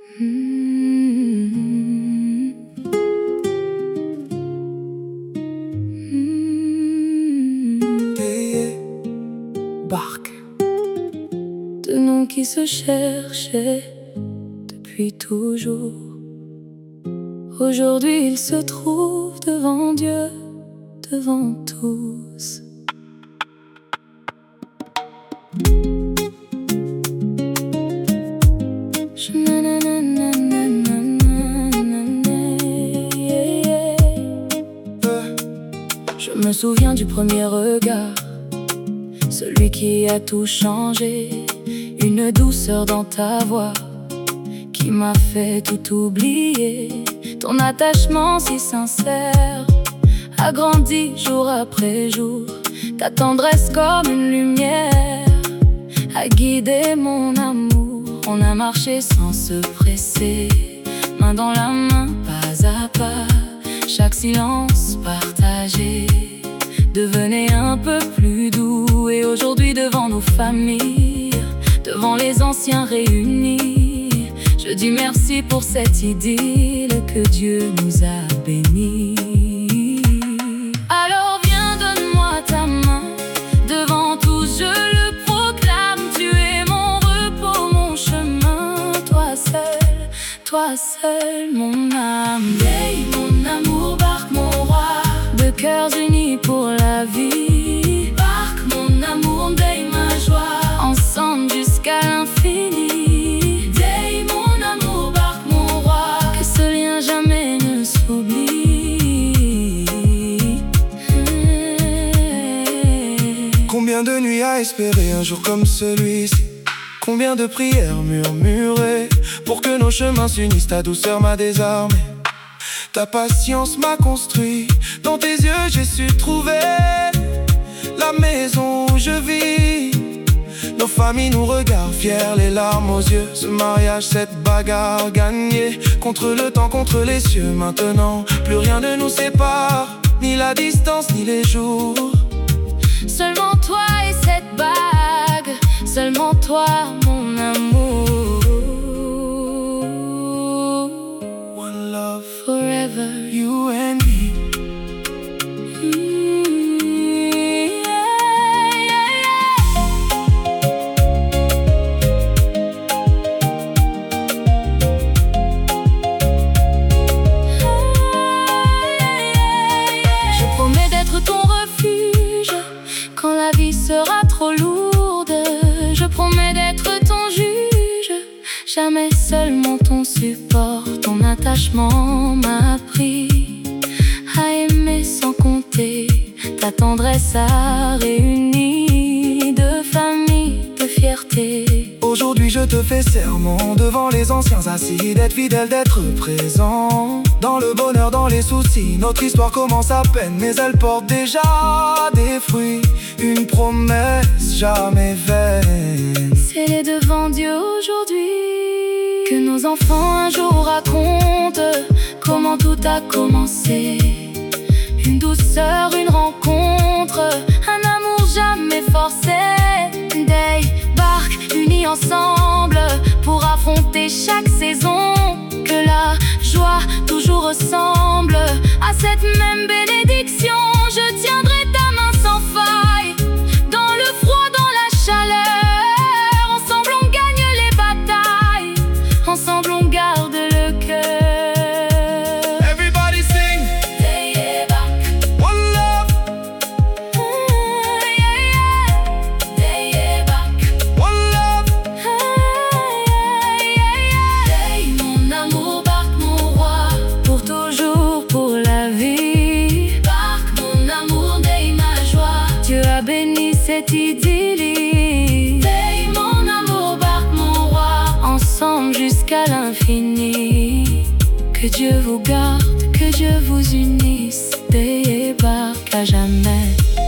Bark. Deux noms qui se cherchaient depuis toujours. Aujourd'hui ils se trouvent devant Dieu, devant tous. Je me souviens du premier regard, celui qui a tout changé. Une douceur dans ta voix qui m'a fait tout oublier. Ton attachement si sincère a grandi jour après jour. Ta tendresse comme une lumière a guidé mon amour. On a marché sans se presser, main dans la main, pas à pas. Chaque silence partagé devenait un peu plus doux. Et aujourd'hui devant nos familles, devant les anciens réunis, je dis merci pour cette idylle que Dieu nous a bénie. Alors viens, donne-moi ta main, devant tous je le proclame. Tu es mon repos, mon chemin, toi seul mon âme. Hey, mon amour, Bark, mon roi, deux cœurs unis pour la vie. Bark, mon amour, Day, ma joie, ensemble jusqu'à l'infini. Day, mon amour, Bark, mon roi, que ce lien jamais ne s'oublie. Combien de nuits à espérer un jour comme celui-ci? Combien de prières murmurées pour que nos chemins s'unissent? Ta douceur m'a désarmé, ta patience m'a construit. Dans tes yeux j'ai su trouver la maison où je vis. Nos familles nous regardent fiers, les larmes aux yeux. Ce mariage, cette bagarre gagnée, contre le temps, contre les cieux. Maintenant, plus rien ne nous sépare, ni la distance, ni les jours. Seulement toi et cette bague, seulement toi mon amour. One love, forever, you and me. Je promets d'être ton refuge quand la vie sera trop lourde. Je promets d'être ton juge, jamais seulement ton support. Ton attachement m'a appris à aimer sans compter. Ta tendresse a réuni de famille, de fierté. Aujourd'hui je te fais serment devant les anciens assis, d'être fidèle, d'être présent dans le bonheur, dans les soucis. Notre histoire commence à peine, mais elle porte déjà des fruits. Une promesse jamais vaine, scellée devant Dieu aujourd'hui. Que nos enfants un jour racontent comment tout a commencé. Une douceur, une rencontre, un amour jamais forcé. Day, Bark, unis ensemble pour affronter chaque saison. Que la joie toujours ressemble à cette même bénédiction. Je tiendrai ta main sans faille, dans le froid, dans la chaleur. Ensemble on gagne les batailles, ensemble on garde le cœur. Everybody sing, Day et Bark, one love, Day et Bark, one love. Day, mon amour, Bark, mon roi, pour toujours, pour la vie. Bark, mon amour, Day, ma joie, Dieu a béni cette idyllie. Day, mon amour, Bark, mon roi, ensemble jusqu'à l'infini. Que Dieu vous garde, que Dieu vous unisse. Day et Bark à jamais.